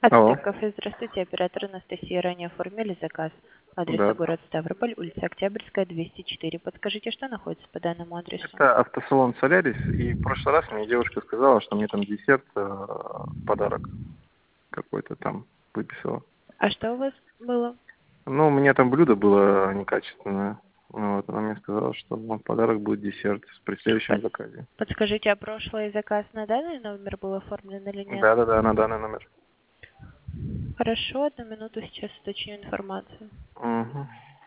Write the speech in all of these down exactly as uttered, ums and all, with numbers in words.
Алло. Ацтек кафе, здравствуйте, оператор Анастасия. Ранее оформили заказ по адресу Да. город Ставрополь, улица Октябрьская, двести четыре. Подскажите, что находится по данному адресу? Это автосалон «Солярис», и в прошлый раз мне девушка сказала, что мне там десерт, э, подарок какой-то там выписала. А что у вас было? Ну, у меня там блюдо было некачественное. Ну, вот, она мне сказала, что ну, подарок будет десерт при следующем Под- заказе. Подскажите, а прошлый заказ на данный номер был оформлен или нет? Да-да-да, на данный номер. Хорошо, одну минуту, сейчас уточню информацию. Угу.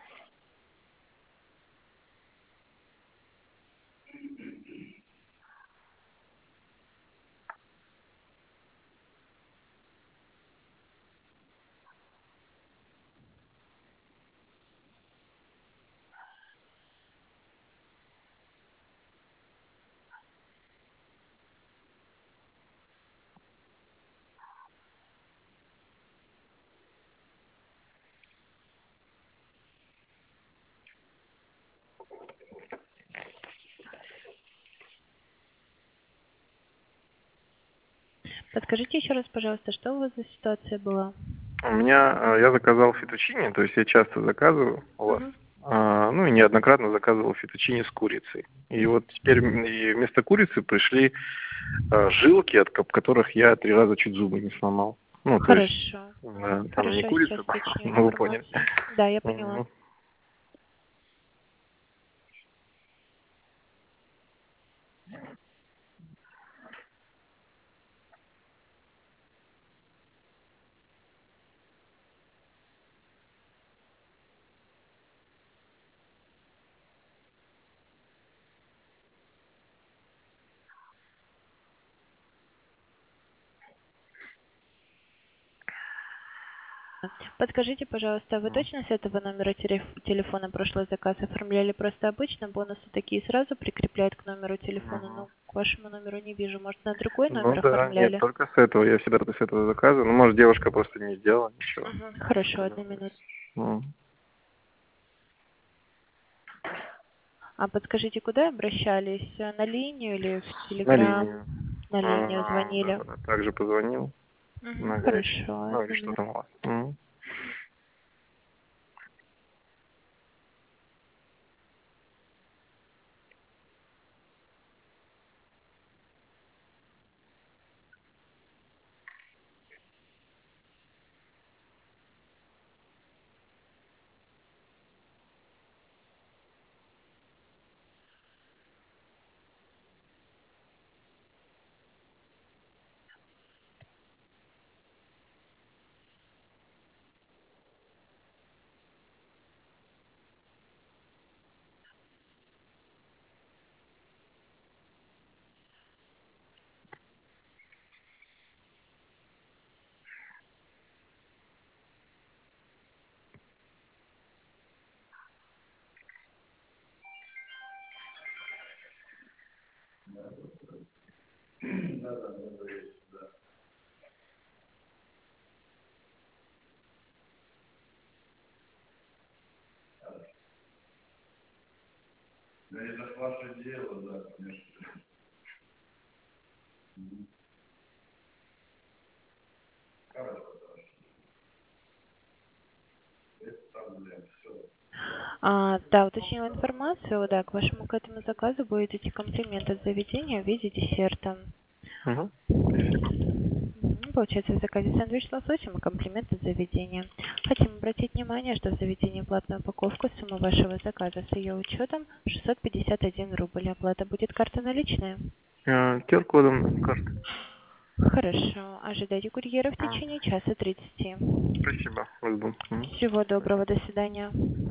Подскажите еще раз, пожалуйста, что у вас за ситуация была? У меня, э, я заказал фетучини, то есть я часто заказываю у вас. Угу. А, ну и неоднократно заказывал фетучини с курицей. И вот теперь м- и вместо курицы пришли э, жилки, от ко- которых я три раза чуть зубы не сломал. Ну, то есть, Хорошо. да, там не Хорошо, сейчас курица, уточню ну вы поняли. информацию. Да, я поняла. Мгм. Подскажите, пожалуйста, вы Мгм. точно с этого номера телеф- телефона прошлый заказ оформляли? Просто обычно бонусы такие сразу прикрепляют к номеру телефона, Мгм. но к вашему номеру не вижу. Может, на другой Ну номер да, нет, оформляли? только с этого. Я всегда с этого заказываю. Ну, может, девушка просто не сделала ничего. Мгм. Хорошо, Да, одну то минуту. есть, ну, А подскажите, куда обращались? Э, На линию или в на Телеграм? линию. На линию А, да, звонили? да, да. Также позвонил Мгм. на горячую. Хорошо, Ну или одну что минуту. там у вас. Мгм. А, да, уточнила информацию, да, к вашему к этому заказу будет идти комплимент от заведения в виде десерта. Мгм. Мгм. Получается, в заказе сэндвич с лососем и комплимент от заведения. Хотим обратить внимание, что в заведении платная упаковка суммы вашего заказа с ее учетом шестьсот пятьдесят один рубль. Оплата будет карта наличная. А, q ар-кодом карты. Хорошо. Ожидайте курьера в М. течение часа тридцати. Спасибо. Жду. Мгм. Всего доброго. До свидания.